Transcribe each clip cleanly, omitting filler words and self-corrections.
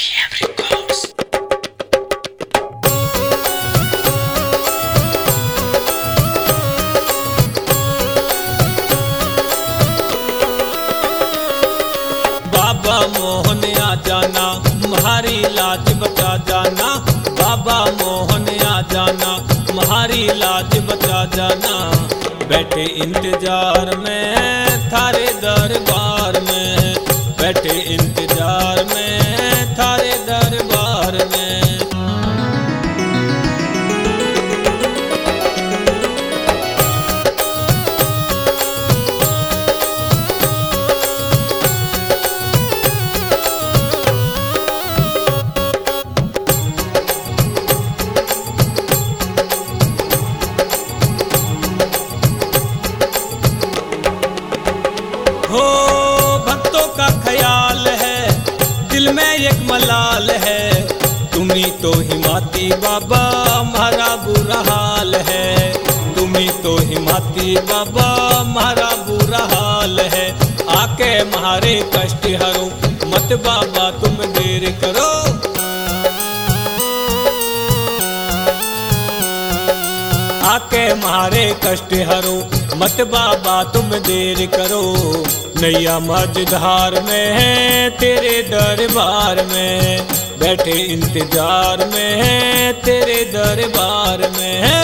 बाबा मोहन आ जाना, तुम्हारी लाज बचा जाना। बाबा मोहन आ जाना, तुम्हारी लाज बचा जाना। बैठे इंतजार में थारे दरबार में, बैठे इंतजार में थारे दरबार में। हो भक्तों का ख्याल है, दिल में एक मलाल है। तुम्ही तो हिमाती बाबा, हमारा बुरा हाल है। तुम्ही तो हिमाती बाबा, हमारा बुरा हाल है। आके हमारे कष्ट हरो, मत बाबा तुम देर करो। आके हमारे कष्ट हरो, मत बाबा तुम देर करो। नैया मझधार में है तेरे दरबार में, बैठे इंतजार में है तेरे दरबार में है।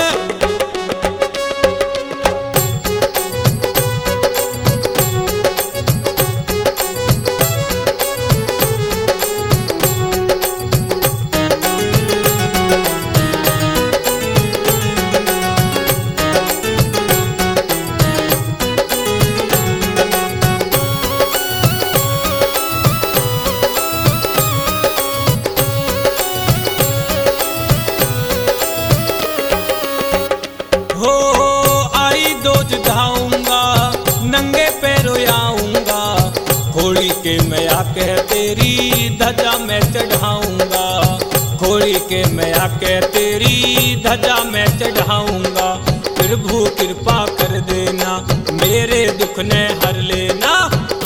हो आई दोज धाऊंगा, नंगे पैरों आऊंगा। घोड़ी के मैं आके तेरी ध्वजा में चढ़ाऊंगा। घोड़ी के मैं आके तेरी ध्वजा में चढ़ाऊंगा। प्रभु कृपा कर देना, मेरे दुख ने हर लेना।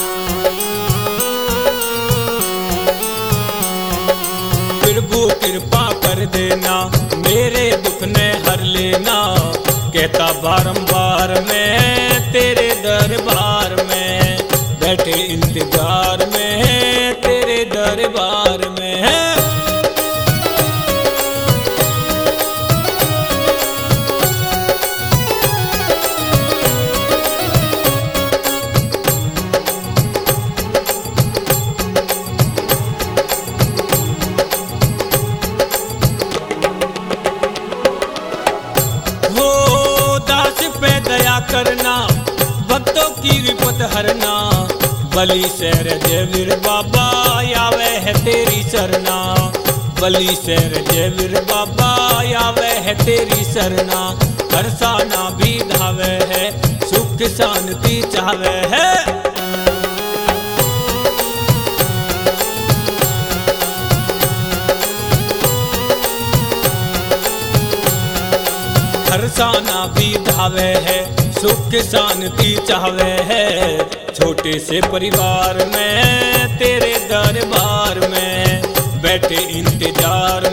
प्रभु कृपा कर देना, मेरे दुख ने हर लेना। कहता बारंबार मैं तेरे दरबार में, बैठे इंतजार में तेरे दरबार में है। दया करना, भक्तों की विपत हरना। बलि शहर जय वीर बाबा, आवे है तेरी सरना। बलि शहर जय वीर बाबा, आवे है तेरी सरना। हरसाना भी धावे है, सुख शांति चावे है। हरसाना भी धावे है, सुख शांति चाहवे है। छोटे से परिवार में तेरे दरबार में, बैठे इंतजार